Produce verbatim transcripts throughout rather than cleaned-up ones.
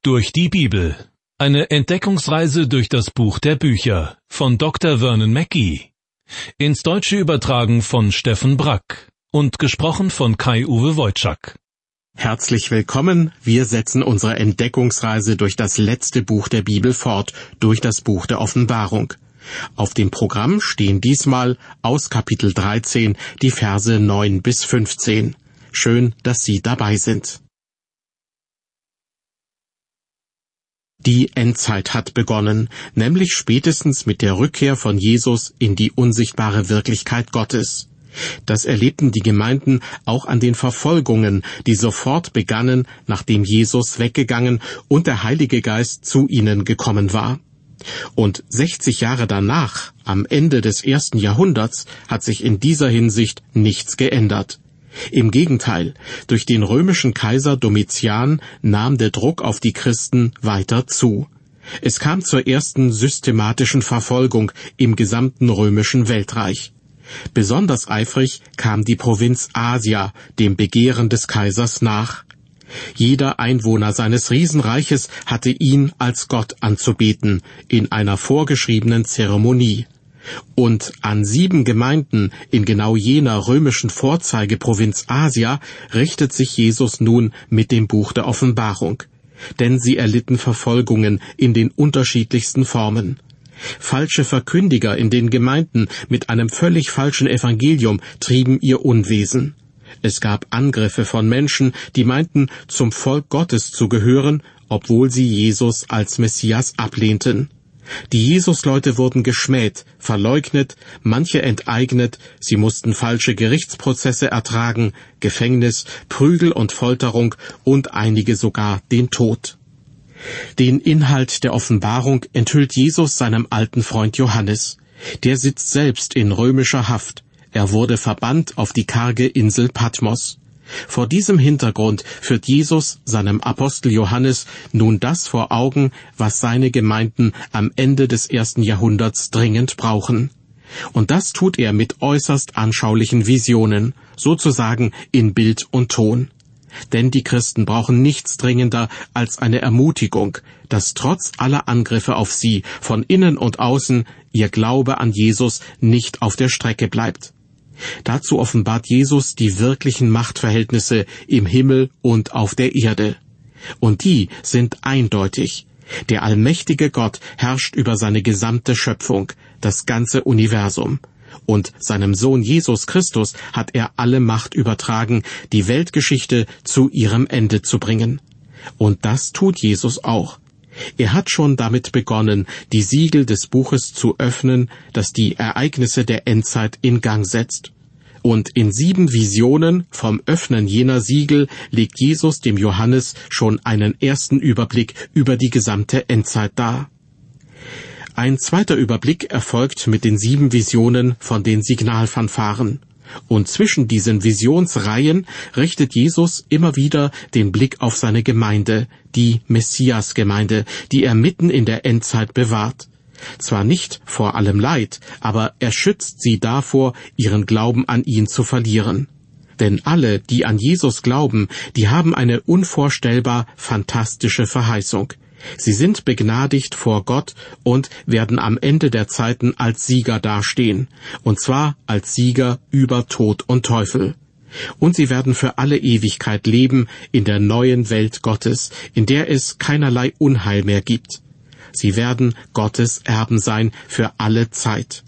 Durch die Bibel. Eine Entdeckungsreise durch das Buch der Bücher von Doktor Vernon Mackey. Ins Deutsche übertragen von Steffen Brack und gesprochen von Kai-Uwe Wojczak. Herzlich willkommen. Wir setzen unsere Entdeckungsreise durch das letzte Buch der Bibel fort, durch das Buch der Offenbarung. Auf dem Programm stehen diesmal aus Kapitel dreizehn die Verse neun bis fünfzehn. Schön, dass Sie dabei sind. Die Endzeit hat begonnen, nämlich spätestens mit der Rückkehr von Jesus in die unsichtbare Wirklichkeit Gottes. Das erlebten die Gemeinden auch an den Verfolgungen, die sofort begannen, nachdem Jesus weggegangen und der Heilige Geist zu ihnen gekommen war. Und sechzig Jahre danach, am Ende des ersten Jahrhunderts, hat sich in dieser Hinsicht nichts geändert. Im Gegenteil, durch den römischen Kaiser Domitian nahm der Druck auf die Christen weiter zu. Es kam zur ersten systematischen Verfolgung im gesamten römischen Weltreich. Besonders eifrig kam die Provinz Asia dem Begehren des Kaisers nach. Jeder Einwohner seines Riesenreiches hatte ihn als Gott anzubeten, in einer vorgeschriebenen Zeremonie. Und an sieben Gemeinden in genau jener römischen Vorzeigeprovinz Asia richtet sich Jesus nun mit dem Buch der Offenbarung. Denn sie erlitten Verfolgungen in den unterschiedlichsten Formen. Falsche Verkündiger in den Gemeinden mit einem völlig falschen Evangelium trieben ihr Unwesen. Es gab Angriffe von Menschen, die meinten, zum Volk Gottes zu gehören, obwohl sie Jesus als Messias ablehnten. Die Jesusleute wurden geschmäht, verleugnet, manche enteignet, sie mussten falsche Gerichtsprozesse ertragen, Gefängnis, Prügel und Folterung und einige sogar den Tod. Den Inhalt der Offenbarung enthüllt Jesus seinem alten Freund Johannes. Der sitzt selbst in römischer Haft. Er wurde verbannt auf die karge Insel Patmos. Vor diesem Hintergrund führt Jesus seinem Apostel Johannes nun das vor Augen, was seine Gemeinden am Ende des ersten Jahrhunderts dringend brauchen. Und das tut er mit äußerst anschaulichen Visionen, sozusagen in Bild und Ton. Denn die Christen brauchen nichts dringender als eine Ermutigung, dass trotz aller Angriffe auf sie von innen und außen ihr Glaube an Jesus nicht auf der Strecke bleibt. Dazu offenbart Jesus die wirklichen Machtverhältnisse im Himmel und auf der Erde. Und die sind eindeutig. Der allmächtige Gott herrscht über seine gesamte Schöpfung, das ganze Universum. Und seinem Sohn Jesus Christus hat er alle Macht übertragen, die Weltgeschichte zu ihrem Ende zu bringen. Und das tut Jesus auch. Er hat schon damit begonnen, die Siegel des Buches zu öffnen, das die Ereignisse der Endzeit in Gang setzt. Und in sieben Visionen vom Öffnen jener Siegel legt Jesus dem Johannes schon einen ersten Überblick über die gesamte Endzeit dar. Ein zweiter Überblick erfolgt mit den sieben Visionen von den Signalfanfaren. Und zwischen diesen Visionsreihen richtet Jesus immer wieder den Blick auf seine Gemeinde, die Messias-Gemeinde, die er mitten in der Endzeit bewahrt. Zwar nicht vor allem Leid, aber er schützt sie davor, ihren Glauben an ihn zu verlieren. Denn alle, die an Jesus glauben, die haben eine unvorstellbar fantastische Verheißung. Sie sind begnadigt vor Gott und werden am Ende der Zeiten als Sieger dastehen, und zwar als Sieger über Tod und Teufel. Und sie werden für alle Ewigkeit leben in der neuen Welt Gottes, in der es keinerlei Unheil mehr gibt. Sie werden Gottes Erben sein für alle Zeit.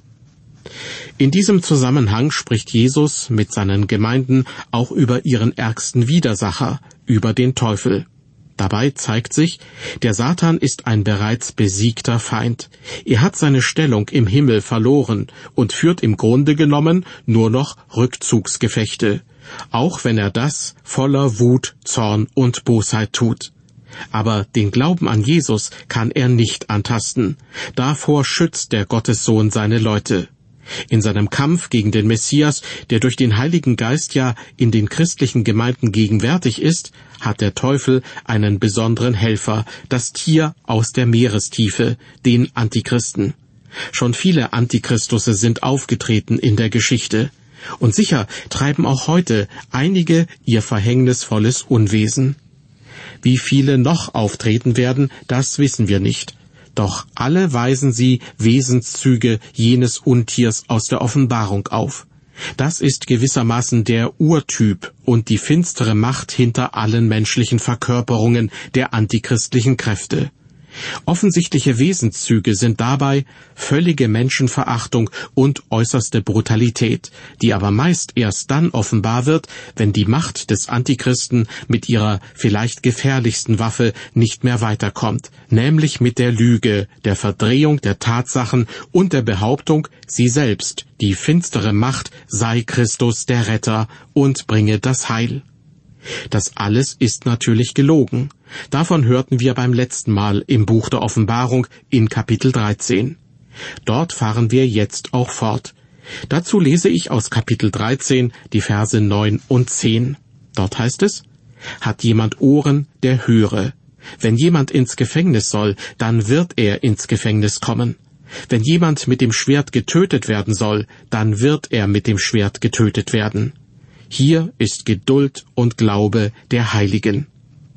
In diesem Zusammenhang spricht Jesus mit seinen Gemeinden auch über ihren ärgsten Widersacher, über den Teufel. Dabei zeigt sich, der Satan ist ein bereits besiegter Feind. Er hat seine Stellung im Himmel verloren und führt im Grunde genommen nur noch Rückzugsgefechte, auch wenn er das voller Wut, Zorn und Bosheit tut. Aber den Glauben an Jesus kann er nicht antasten. Davor schützt der Gottessohn seine Leute. In seinem Kampf gegen den Messias, der durch den Heiligen Geist ja in den christlichen Gemeinden gegenwärtig ist, hat der Teufel einen besonderen Helfer, das Tier aus der Meerestiefe, den Antichristen. Schon viele Antichristusse sind aufgetreten in der Geschichte. Und sicher treiben auch heute einige ihr verhängnisvolles Unwesen. Wie viele noch auftreten werden, das wissen wir nicht. Doch alle weisen sie Wesenszüge jenes Untiers aus der Offenbarung auf. Das ist gewissermaßen der Urtyp und die finstere Macht hinter allen menschlichen Verkörperungen der antichristlichen Kräfte. Offensichtliche Wesenszüge sind dabei völlige Menschenverachtung und äußerste Brutalität, die aber meist erst dann offenbar wird, wenn die Macht des Antichristen mit ihrer vielleicht gefährlichsten Waffe nicht mehr weiterkommt, nämlich mit der Lüge, der Verdrehung der Tatsachen und der Behauptung, sie selbst, die finstere Macht, sei Christus der Retter und bringe das Heil. Das alles ist natürlich gelogen. Davon hörten wir beim letzten Mal im Buch der Offenbarung in Kapitel dreizehn. Dort fahren wir jetzt auch fort. Dazu lese ich aus Kapitel dreizehn die Verse neun und zehn. Dort heißt es: Hat jemand Ohren, der höre. Wenn jemand ins Gefängnis soll, dann wird er ins Gefängnis kommen. Wenn jemand mit dem Schwert getötet werden soll, dann wird er mit dem Schwert getötet werden. Hier ist Geduld und Glaube der Heiligen.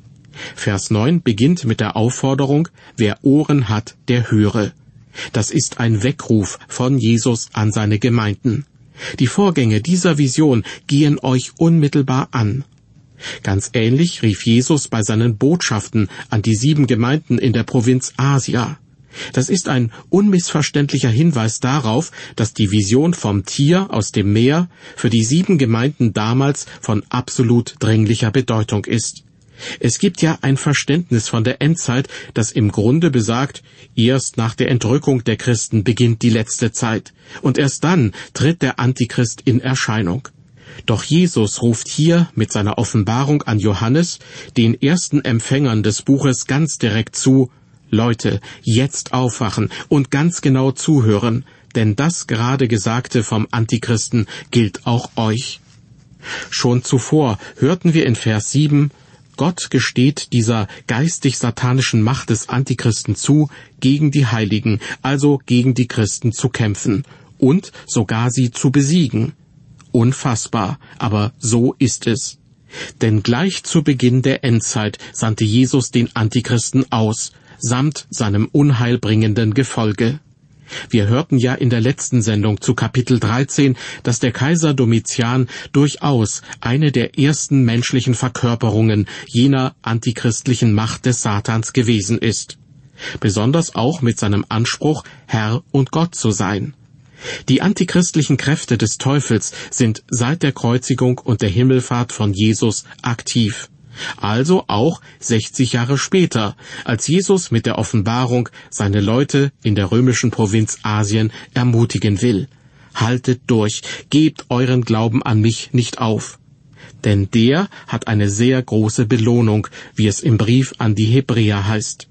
Vers neun beginnt mit der Aufforderung, wer Ohren hat, der höre. Das ist ein Weckruf von Jesus an seine Gemeinden. Die Vorgänge dieser Vision gehen euch unmittelbar an. Ganz ähnlich rief Jesus bei seinen Botschaften an die sieben Gemeinden in der Provinz Asia. Das ist ein unmissverständlicher Hinweis darauf, dass die Vision vom Tier aus dem Meer für die sieben Gemeinden damals von absolut dringlicher Bedeutung ist. Es gibt ja ein Verständnis von der Endzeit, das im Grunde besagt, erst nach der Entrückung der Christen beginnt die letzte Zeit, und erst dann tritt der Antichrist in Erscheinung. Doch Jesus ruft hier mit seiner Offenbarung an Johannes, den ersten Empfängern des Buches, ganz direkt zu: Leute, jetzt aufwachen und ganz genau zuhören, denn das gerade Gesagte vom Antichristen gilt auch euch. Schon zuvor hörten wir in Vers sieben, Gott gesteht dieser geistig-satanischen Macht des Antichristen zu, gegen die Heiligen, also gegen die Christen zu kämpfen und sogar sie zu besiegen. Unfassbar, aber so ist es. Denn gleich zu Beginn der Endzeit sandte Jesus den Antichristen aus, samt seinem unheilbringenden Gefolge. Wir hörten ja in der letzten Sendung zu Kapitel dreizehn, dass der Kaiser Domitian durchaus eine der ersten menschlichen Verkörperungen jener antichristlichen Macht des Satans gewesen ist. Besonders auch mit seinem Anspruch, Herr und Gott zu sein. Die antichristlichen Kräfte des Teufels sind seit der Kreuzigung und der Himmelfahrt von Jesus aktiv. Also auch sechzig Jahre später, als Jesus mit der Offenbarung seine Leute in der römischen Provinz Asien ermutigen will. Haltet durch, gebt euren Glauben an mich nicht auf. Denn der hat eine sehr große Belohnung, wie es im Brief an die Hebräer heißt.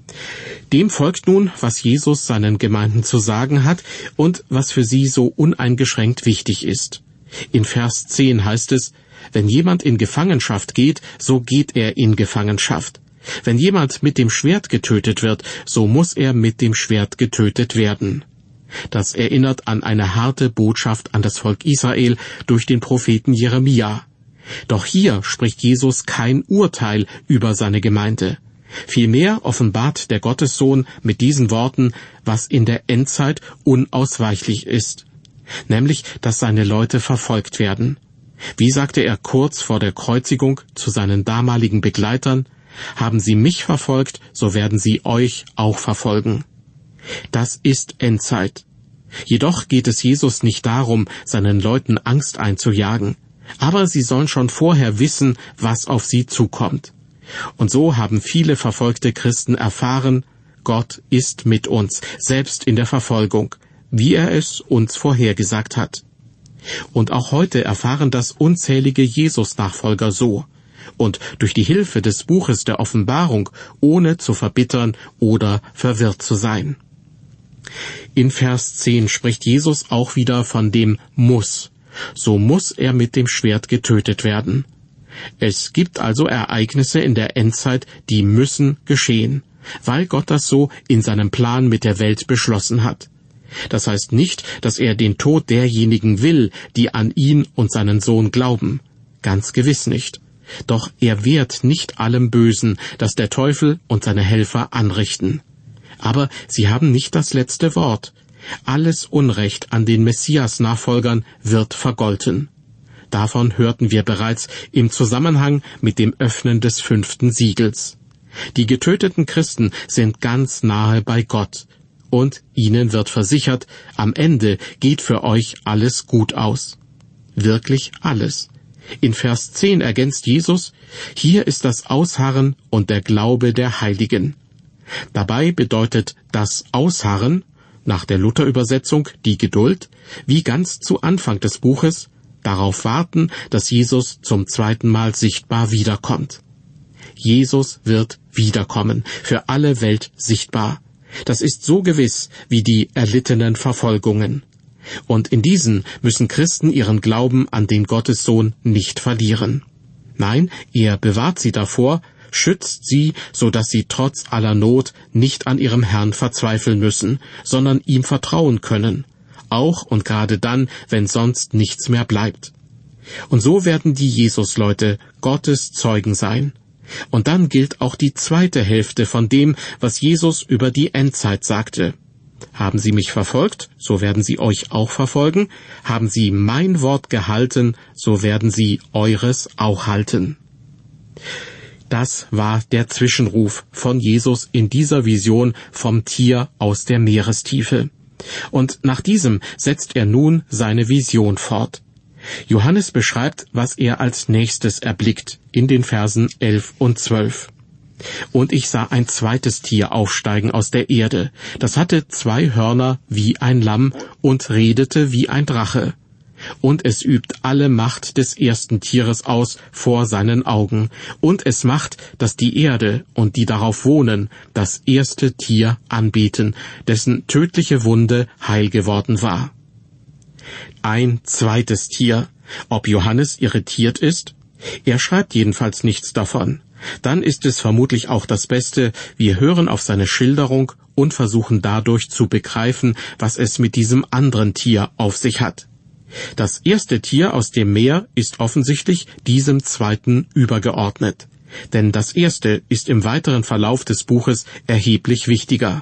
Dem folgt nun, was Jesus seinen Gemeinden zu sagen hat und was für sie so uneingeschränkt wichtig ist. In Vers zehn heißt es: Wenn jemand in Gefangenschaft geht, so geht er in Gefangenschaft. Wenn jemand mit dem Schwert getötet wird, so muss er mit dem Schwert getötet werden. Das erinnert an eine harte Botschaft an das Volk Israel durch den Propheten Jeremia. Doch hier spricht Jesus kein Urteil über seine Gemeinde. Vielmehr offenbart der Gottessohn mit diesen Worten, was in der Endzeit unausweichlich ist, nämlich, dass seine Leute verfolgt werden. Wie sagte er kurz vor der Kreuzigung zu seinen damaligen Begleitern: Haben sie mich verfolgt, so werden sie euch auch verfolgen. Das ist Endzeit. Jedoch geht es Jesus nicht darum, seinen Leuten Angst einzujagen, aber sie sollen schon vorher wissen, was auf sie zukommt. Und so haben viele verfolgte Christen erfahren, Gott ist mit uns, selbst in der Verfolgung, wie er es uns vorhergesagt hat. Und auch heute erfahren das unzählige Jesus-Nachfolger so und durch die Hilfe des Buches der Offenbarung, ohne zu verbittern oder verwirrt zu sein. In Vers zehn spricht Jesus auch wieder von dem Muss. So muss er mit dem Schwert getötet werden. Es gibt also Ereignisse in der Endzeit, die müssen geschehen, weil Gott das so in seinem Plan mit der Welt beschlossen hat. Das heißt nicht, dass er den Tod derjenigen will, die an ihn und seinen Sohn glauben. Ganz gewiss nicht. Doch er wehrt nicht allem Bösen, das der Teufel und seine Helfer anrichten. Aber sie haben nicht das letzte Wort. Alles Unrecht an den Messias-Nachfolgern wird vergolten. Davon hörten wir bereits im Zusammenhang mit dem Öffnen des fünften Siegels. Die getöteten Christen sind ganz nahe bei Gott, und ihnen wird versichert, am Ende geht für euch alles gut aus. Wirklich alles. In Vers zehn ergänzt Jesus, hier ist das Ausharren und der Glaube der Heiligen. Dabei bedeutet das Ausharren, nach der Luther-Übersetzung die Geduld, wie ganz zu Anfang des Buches, darauf warten, dass Jesus zum zweiten Mal sichtbar wiederkommt. Jesus wird wiederkommen, für alle Welt sichtbar. Das ist so gewiss wie die erlittenen Verfolgungen. Und in diesen müssen Christen ihren Glauben an den Gottessohn nicht verlieren. Nein, er bewahrt sie davor, schützt sie, so dass sie trotz aller Not nicht an ihrem Herrn verzweifeln müssen, sondern ihm vertrauen können, auch und gerade dann, wenn sonst nichts mehr bleibt. Und so werden die Jesusleute Gottes Zeugen sein. Und dann gilt auch die zweite Hälfte von dem, was Jesus über die Endzeit sagte. Haben Sie mich verfolgt, so werden sie euch auch verfolgen. Haben Sie mein Wort gehalten, so werden sie eures auch halten. Das war der Zwischenruf von Jesus in dieser Vision vom Tier aus der Meerestiefe. Und nach diesem setzt er nun seine Vision fort. Johannes beschreibt, was er als nächstes erblickt, in den Versen elf und zwölf. Und ich sah ein zweites Tier aufsteigen aus der Erde. Das hatte zwei Hörner wie ein Lamm und redete wie ein Drache. Und es übt alle Macht des ersten Tieres aus vor seinen Augen. Und es macht, dass die Erde und die darauf wohnen, das erste Tier anbeten, dessen tödliche Wunde heil geworden war. Ein zweites Tier. Ob Johannes irritiert ist? Er schreibt jedenfalls nichts davon. Dann ist es vermutlich auch das Beste, wir hören auf seine Schilderung und versuchen dadurch zu begreifen, was es mit diesem anderen Tier auf sich hat. Das erste Tier aus dem Meer ist offensichtlich diesem zweiten übergeordnet. Denn das erste ist im weiteren Verlauf des Buches erheblich wichtiger.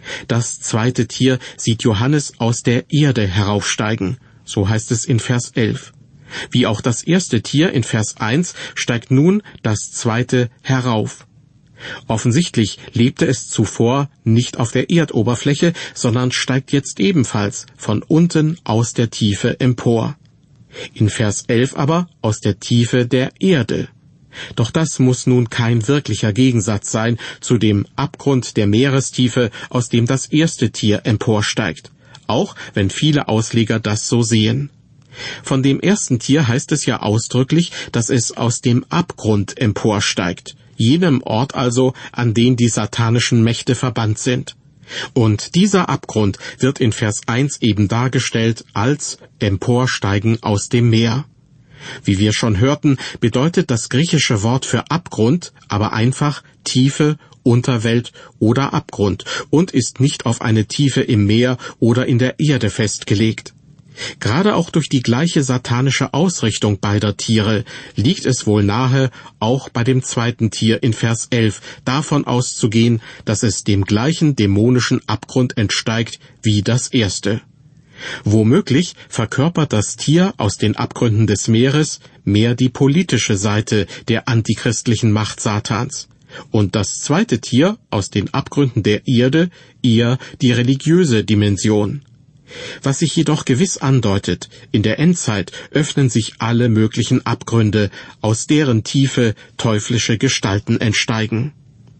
Das zweite Tier sieht Johannes aus der Erde heraufsteigen, so heißt es in Vers elf. Wie auch das erste Tier in Vers eins steigt nun das zweite herauf. Offensichtlich lebte es zuvor nicht auf der Erdoberfläche, sondern steigt jetzt ebenfalls von unten aus der Tiefe empor. In Vers elf aber aus der Tiefe der Erde. Doch das muss nun kein wirklicher Gegensatz sein zu dem Abgrund der Meerestiefe, aus dem das erste Tier emporsteigt, auch wenn viele Ausleger das so sehen. Von dem ersten Tier heißt es ja ausdrücklich, dass es aus dem Abgrund emporsteigt, jenem Ort also, an den die satanischen Mächte verbannt sind. Und dieser Abgrund wird in Vers eins eben dargestellt als Emporsteigen aus dem Meer. Wie wir schon hörten, bedeutet das griechische Wort für Abgrund aber einfach Tiefe, Unterwelt oder Abgrund und ist nicht auf eine Tiefe im Meer oder in der Erde festgelegt. Gerade auch durch die gleiche satanische Ausrichtung beider Tiere liegt es wohl nahe, auch bei dem zweiten Tier in Vers elf davon auszugehen, dass es dem gleichen dämonischen Abgrund entsteigt wie das erste. Womöglich verkörpert das Tier aus den Abgründen des Meeres mehr die politische Seite der antichristlichen Macht Satans und das zweite Tier aus den Abgründen der Erde eher die religiöse Dimension. Was sich jedoch gewiss andeutet, in der Endzeit öffnen sich alle möglichen Abgründe, aus deren Tiefe teuflische Gestalten entsteigen.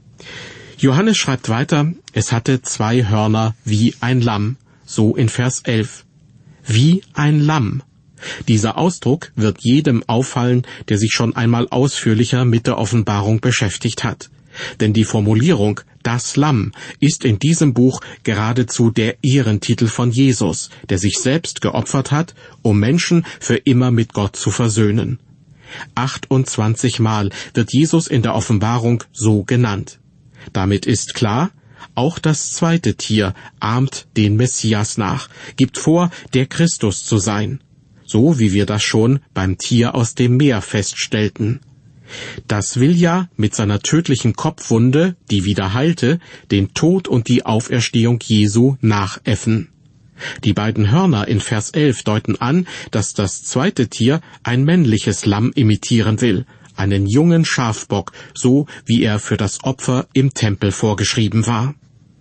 Johannes schreibt weiter, es hatte zwei Hörner wie ein Lamm, so in Vers elf. Wie ein Lamm. Dieser Ausdruck wird jedem auffallen, der sich schon einmal ausführlicher mit der Offenbarung beschäftigt hat. Denn die Formulierung »das Lamm« ist in diesem Buch geradezu der Ehrentitel von Jesus, der sich selbst geopfert hat, um Menschen für immer mit Gott zu versöhnen. achtundzwanzig Mal wird Jesus in der Offenbarung so genannt. Damit ist klar, auch das zweite Tier ahmt den Messias nach, gibt vor, der Christus zu sein, so wie wir das schon beim Tier aus dem Meer feststellten. Das will ja mit seiner tödlichen Kopfwunde, die wieder heilte, den Tod und die Auferstehung Jesu nachäffen. Die beiden Hörner in Vers elf deuten an, dass das zweite Tier ein männliches Lamm imitieren will, einen jungen Schafbock, so wie er für das Opfer im Tempel vorgeschrieben war.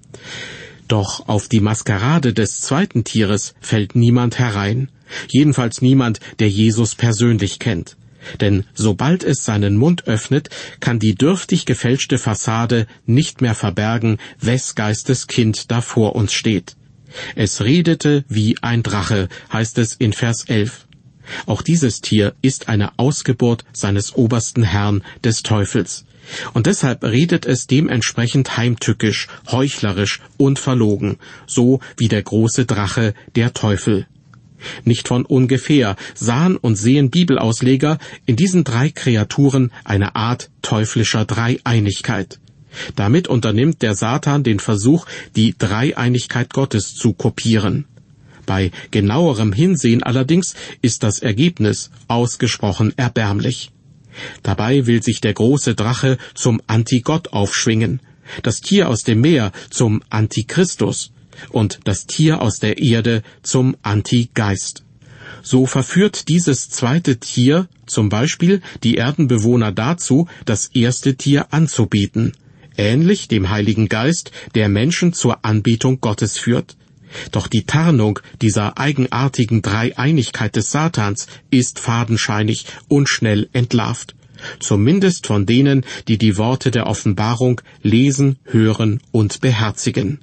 Doch auf die Maskerade des zweiten Tieres fällt niemand herein, jedenfalls niemand, der Jesus persönlich kennt. Denn sobald es seinen Mund öffnet, kann die dürftig gefälschte Fassade nicht mehr verbergen, wes Geistes Kind da vor uns steht. Es redete wie ein Drache, heißt es in Vers elf. Auch dieses Tier ist eine Ausgeburt seines obersten Herrn, des Teufels. Und deshalb redet es dementsprechend heimtückisch, heuchlerisch und verlogen, so wie der große Drache, der Teufel. Nicht von ungefähr sahen und sehen Bibelausleger in diesen drei Kreaturen eine Art teuflischer Dreieinigkeit. Damit unternimmt der Satan den Versuch, die Dreieinigkeit Gottes zu kopieren. Bei genauerem Hinsehen allerdings ist das Ergebnis ausgesprochen erbärmlich. Dabei will sich der große Drache zum Antigott aufschwingen, das Tier aus dem Meer zum Antichristus und das Tier aus der Erde zum Antigeist. So verführt dieses zweite Tier zum Beispiel die Erdenbewohner dazu, das erste Tier anzubeten, ähnlich dem Heiligen Geist, der Menschen zur Anbetung Gottes führt. Doch die Tarnung dieser eigenartigen Dreieinigkeit des Satans ist fadenscheinig und schnell entlarvt. Zumindest von denen, die die Worte der Offenbarung lesen, hören und beherzigen.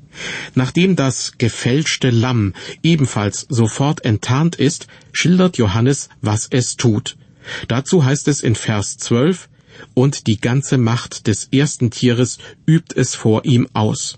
Nachdem das gefälschte Lamm ebenfalls sofort enttarnt ist, schildert Johannes, was es tut. Dazu heißt es in Vers zwölf, und die ganze Macht des ersten Tieres übt es vor ihm aus.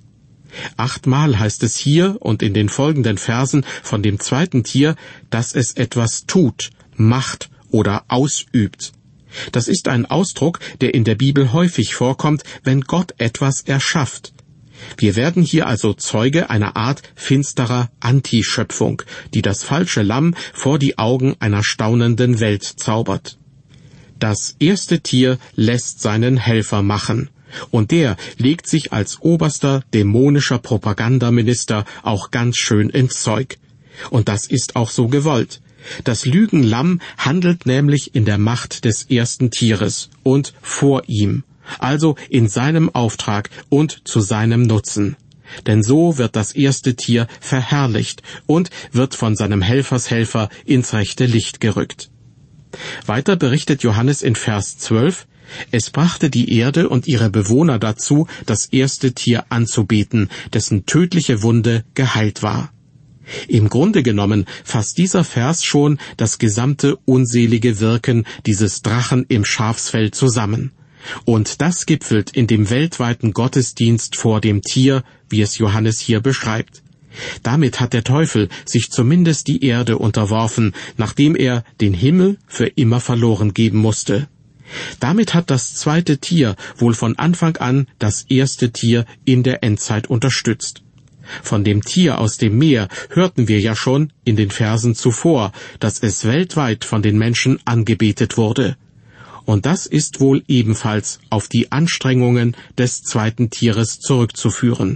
Achtmal heißt es hier und in den folgenden Versen von dem zweiten Tier, dass es etwas tut, macht oder ausübt. Das ist ein Ausdruck, der in der Bibel häufig vorkommt, wenn Gott etwas erschafft. Wir werden hier also Zeuge einer Art finsterer Antischöpfung, die das falsche Lamm vor die Augen einer staunenden Welt zaubert. Das erste Tier lässt seinen Helfer machen, und der legt sich als oberster dämonischer Propagandaminister auch ganz schön ins Zeug. Und das ist auch so gewollt. Das Lügenlamm handelt nämlich in der Macht des ersten Tieres und vor ihm, also in seinem Auftrag und zu seinem Nutzen. Denn so wird das erste Tier verherrlicht und wird von seinem Helfershelfer ins rechte Licht gerückt. Weiter berichtet Johannes in Vers zwölf, es brachte die Erde und ihre Bewohner dazu, das erste Tier anzubeten, dessen tödliche Wunde geheilt war. Im Grunde genommen fasst dieser Vers schon das gesamte unselige Wirken dieses Drachen im Schafsfell zusammen. Und das gipfelt in dem weltweiten Gottesdienst vor dem Tier, wie es Johannes hier beschreibt. Damit hat der Teufel sich zumindest die Erde unterworfen, nachdem er den Himmel für immer verloren geben musste. Damit hat das zweite Tier wohl von Anfang an das erste Tier in der Endzeit unterstützt. Von dem Tier aus dem Meer hörten wir ja schon in den Versen zuvor, dass es weltweit von den Menschen angebetet wurde. Und das ist wohl ebenfalls auf die Anstrengungen des zweiten Tieres zurückzuführen.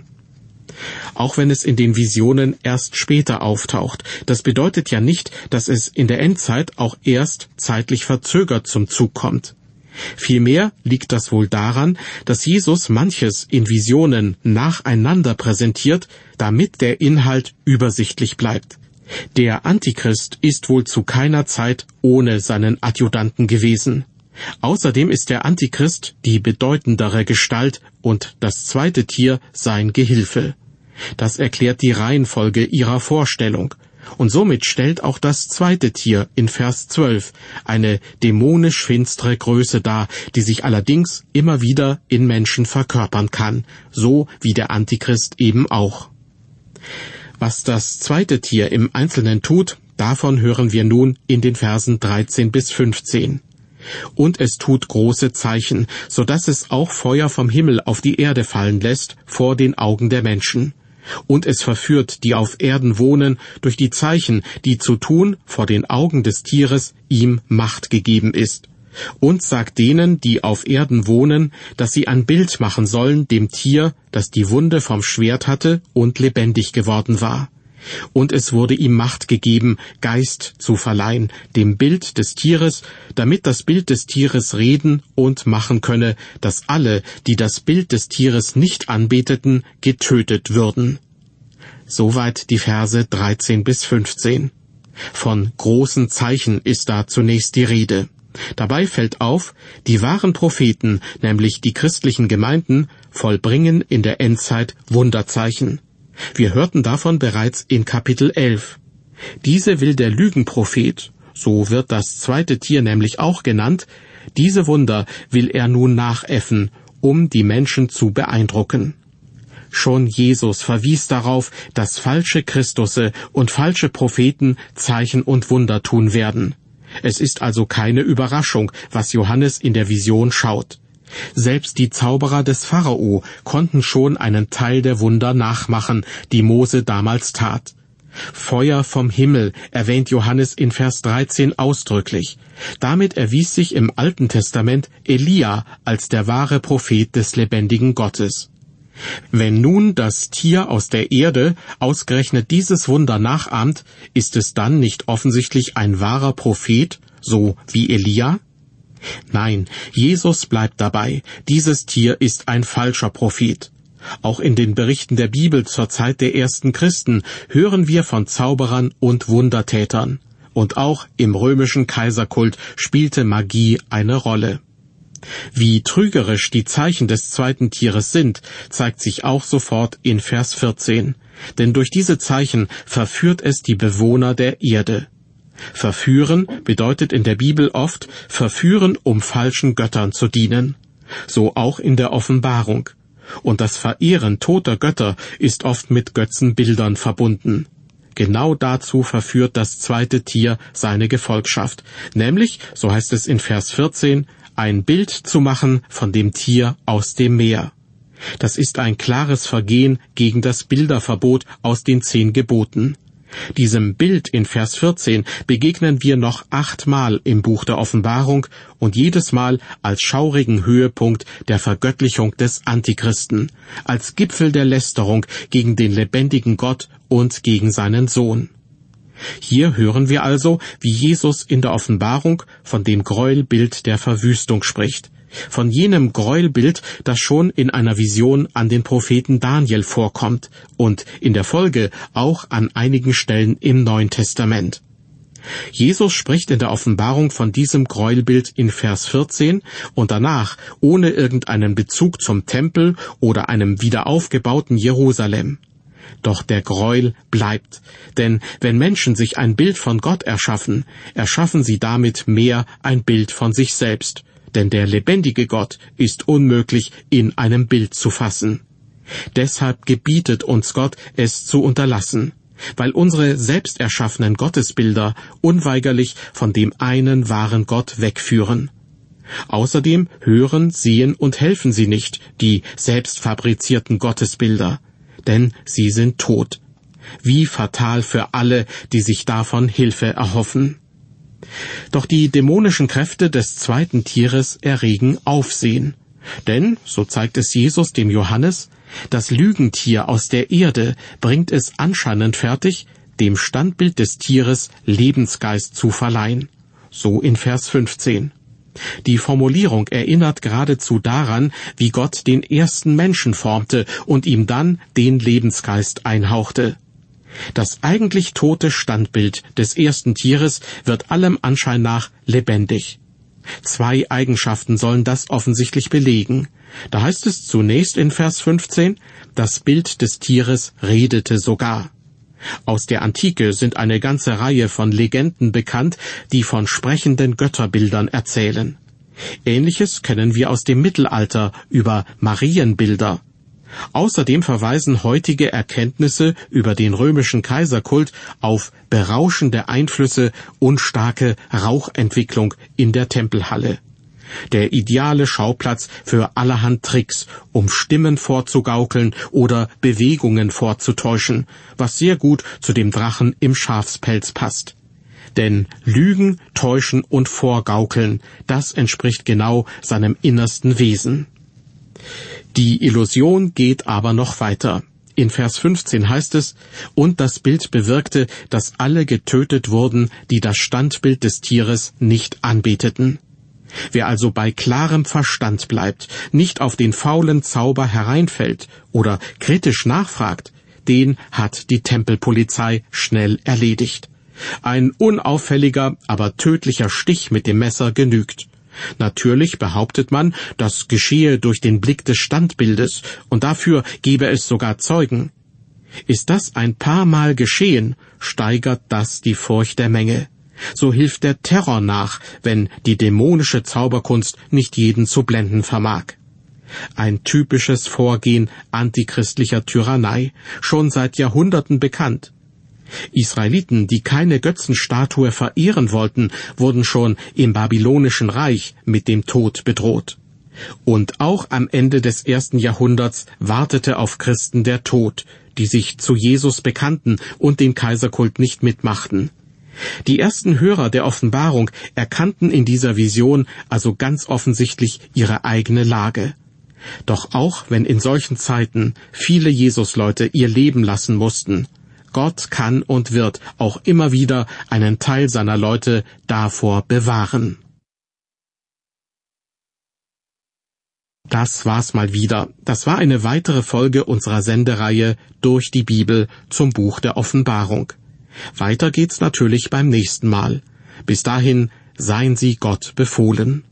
Auch wenn es in den Visionen erst später auftaucht, das bedeutet ja nicht, dass es in der Endzeit auch erst zeitlich verzögert zum Zug kommt. Vielmehr liegt das wohl daran, dass Jesus manches in Visionen nacheinander präsentiert, damit der Inhalt übersichtlich bleibt. Der Antichrist ist wohl zu keiner Zeit ohne seinen Adjutanten gewesen. Außerdem ist der Antichrist die bedeutendere Gestalt und das zweite Tier sein Gehilfe. Das erklärt die Reihenfolge ihrer Vorstellung. Und somit stellt auch das zweite Tier in Vers zwölf eine dämonisch finstere Größe dar, die sich allerdings immer wieder in Menschen verkörpern kann, so wie der Antichrist eben auch. Was das zweite Tier im Einzelnen tut, davon hören wir nun in den Versen dreizehn bis fünfzehn. Und es tut große Zeichen, so dass es auch Feuer vom Himmel auf die Erde fallen lässt, vor den Augen der Menschen. Und es verführt, die auf Erden wohnen, durch die Zeichen, die zu tun vor den Augen des Tieres ihm Macht gegeben ist. und sagt denen, die auf Erden wohnen, dass sie ein Bild machen sollen dem Tier, das die Wunde vom Schwert hatte und lebendig geworden war. Und es wurde ihm Macht gegeben, Geist zu verleihen, dem Bild des Tieres, damit das Bild des Tieres reden und machen könne, dass alle, die das Bild des Tieres nicht anbeteten, getötet würden. Soweit die Verse dreizehn bis fünfzehn. Von großen Zeichen ist da zunächst die Rede. Dabei fällt auf, die wahren Propheten, nämlich die christlichen Gemeinden, vollbringen in der Endzeit Wunderzeichen. Wir hörten davon bereits in Kapitel elf. Diese will der Lügenprophet, so wird das zweite Tier nämlich auch genannt, diese Wunder will er nun nachäffen, um die Menschen zu beeindrucken. Schon Jesus verwies darauf, dass falsche Christusse und falsche Propheten Zeichen und Wunder tun werden. Es ist also keine Überraschung, was Johannes in der Vision schaut. Selbst die Zauberer des Pharao konnten schon einen Teil der Wunder nachmachen, die Mose damals tat. Feuer vom Himmel erwähnt Johannes in Vers dreizehn ausdrücklich. Damit erwies sich im Alten Testament Elia als der wahre Prophet des lebendigen Gottes. Wenn nun das Tier aus der Erde ausgerechnet dieses Wunder nachahmt, ist es dann nicht offensichtlich ein wahrer Prophet, so wie Elia? Nein, Jesus bleibt dabei, dieses Tier ist ein falscher Prophet. Auch in den Berichten der Bibel zur Zeit der ersten Christen hören wir von Zauberern und Wundertätern. Und auch im römischen Kaiserkult spielte Magie eine Rolle. Wie trügerisch die Zeichen des zweiten Tieres sind, zeigt sich auch sofort in Vers vierzehn. Denn durch diese Zeichen verführt es die Bewohner der Erde. Verführen bedeutet in der Bibel oft verführen, um falschen Göttern zu dienen. So auch in der Offenbarung. Und das Verehren toter Götter ist oft mit Götzenbildern verbunden. Genau dazu verführt das zweite Tier seine Gefolgschaft, nämlich, so heißt es in Vers vierzehn, ein Bild zu machen von dem Tier aus dem Meer. Das ist ein klares Vergehen gegen das Bilderverbot aus den zehn Geboten. Diesem Bild in Vers vierzehn begegnen wir noch achtmal im Buch der Offenbarung und jedes Mal als schaurigen Höhepunkt der Vergöttlichung des Antichristen, als Gipfel der Lästerung gegen den lebendigen Gott und gegen seinen Sohn. Hier hören wir also, wie Jesus in der Offenbarung von dem Gräuelbild der Verwüstung spricht, von jenem Gräuelbild, das schon in einer Vision an den Propheten Daniel vorkommt und in der Folge auch an einigen Stellen im Neuen Testament. Jesus spricht in der Offenbarung von diesem Gräuelbild in Vers vierzehn und danach ohne irgendeinen Bezug zum Tempel oder einem wiederaufgebauten Jerusalem. Doch der Gräuel bleibt, denn wenn Menschen sich ein Bild von Gott erschaffen, erschaffen sie damit mehr ein Bild von sich selbst, denn der lebendige Gott ist unmöglich in einem Bild zu fassen. Deshalb gebietet uns Gott, es zu unterlassen, weil unsere selbst erschaffenen Gottesbilder unweigerlich von dem einen wahren Gott wegführen. Außerdem hören, sehen und helfen sie nicht, die selbst fabrizierten Gottesbilder, denn sie sind tot. Wie fatal für alle, die sich davon Hilfe erhoffen. Doch die dämonischen Kräfte des zweiten Tieres erregen Aufsehen. Denn, so zeigt es Jesus dem Johannes, das Lügentier aus der Erde bringt es anscheinend fertig, dem Standbild des Tieres Lebensgeist zu verleihen. So in Vers fünfzehn. Die Formulierung erinnert geradezu daran, wie Gott den ersten Menschen formte und ihm dann den Lebensgeist einhauchte. Das eigentlich tote Standbild des ersten Tieres wird allem Anschein nach lebendig. Zwei Eigenschaften sollen das offensichtlich belegen. Da heißt es zunächst in Vers fünfzehn, das Bild des Tieres redete sogar. Aus der Antike sind eine ganze Reihe von Legenden bekannt, die von sprechenden Götterbildern erzählen. Ähnliches kennen wir aus dem Mittelalter über Marienbilder. Außerdem verweisen heutige Erkenntnisse über den römischen Kaiserkult auf berauschende Einflüsse und starke Rauchentwicklung in der Tempelhalle. Der ideale Schauplatz für allerhand Tricks, um Stimmen vorzugaukeln oder Bewegungen vorzutäuschen, was sehr gut zu dem Drachen im Schafspelz passt. Denn Lügen, Täuschen und Vorgaukeln, das entspricht genau seinem innersten Wesen. Die Illusion geht aber noch weiter. In Vers fünfzehn heißt es, und das Bild bewirkte, dass alle getötet wurden, die das Standbild des Tieres nicht anbeteten. Wer also bei klarem Verstand bleibt, nicht auf den faulen Zauber hereinfällt oder kritisch nachfragt, den hat die Tempelpolizei schnell erledigt. Ein unauffälliger, aber tödlicher Stich mit dem Messer genügt. Natürlich behauptet man, das geschehe durch den Blick des Standbildes, und dafür gebe es sogar Zeugen. Ist das ein paar Mal geschehen, steigert das die Furcht der Menge. So hilft der Terror nach, wenn die dämonische Zauberkunst nicht jeden zu blenden vermag. Ein typisches Vorgehen antichristlicher Tyrannei, schon seit Jahrhunderten bekannt. Israeliten, die keine Götzenstatue verehren wollten, wurden schon im babylonischen Reich mit dem Tod bedroht. Und auch am Ende des ersten Jahrhunderts wartete auf Christen der Tod, die sich zu Jesus bekannten und den Kaiserkult nicht mitmachten. Die ersten Hörer der Offenbarung erkannten in dieser Vision also ganz offensichtlich ihre eigene Lage. Doch auch wenn in solchen Zeiten viele Jesusleute ihr Leben lassen mussten, Gott kann und wird auch immer wieder einen Teil seiner Leute davor bewahren. Das war's mal wieder. Das war eine weitere Folge unserer Sendereihe Durch die Bibel zum Buch der Offenbarung. Weiter geht's natürlich beim nächsten Mal. Bis dahin seien Sie Gott befohlen.